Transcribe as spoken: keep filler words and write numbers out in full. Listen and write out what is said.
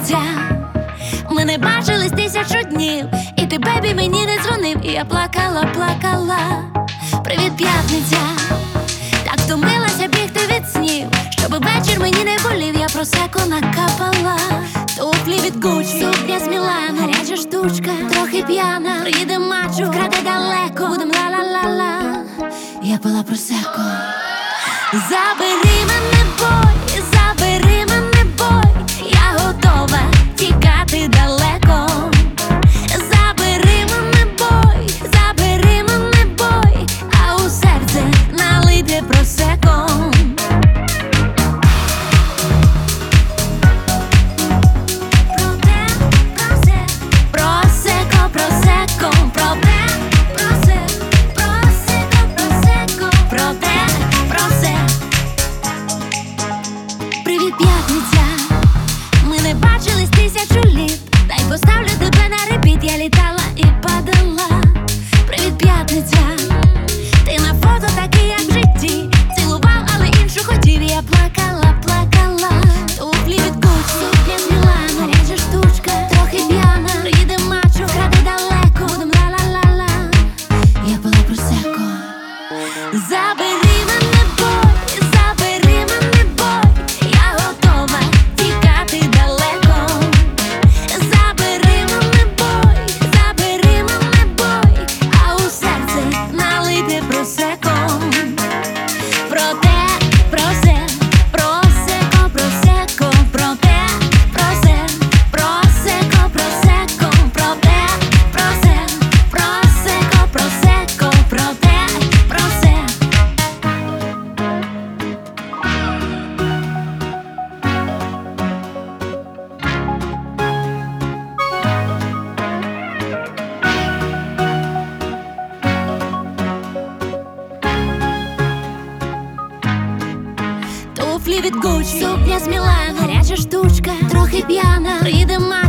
п'ятниця, ми не бачились тисячу днів, і ти, бебі, мені не дзвонив, і я плакала, плакала. Привіт, п'ятниця, так втомилася бігти від снів, щоби вечір мені не болів, я просеко накапала. Туфлі від Гуччі, сукня з Мілану, гаряча штучка, трохи п'яна. Приїде мачо, вкраде далеко, будем ла-ла-ла-ла. Я пила просеко. Забери мене, бой, забери мене, бой, я готова тікати далеко. Забери мене, бой, забери мене, бой, а у серце налийте просеко. Привіт, п'ятниця, ми не бачились тисячу літ, дай поставлю тебе на репіт, я літала і падала. Привіт, п'ятниця, ти на фото такий, як в житті, цілував, але іншу хотів, я плакала, плакала. Туфлі від Гуччі, сукня з Мілану, гаряча штучка, трохи п'яна. Приїде мачо, вкраде далеко, будем ла-ла-ла-ла. Я пила просеко. Забери мене, бой, забери мене, бой, я готова тікати далеко. Забери мене, бой, забери мене, бой, а у серце налийте просеко. Проте, просе, просеко, просеко, проте, просе, просеко, просеко, проте, просе, просеко, просеко, проте, просе. Туфлі від Гуччі, сукня з Мілану, гаряча штучка, трохи п'яна. Приїде мачо,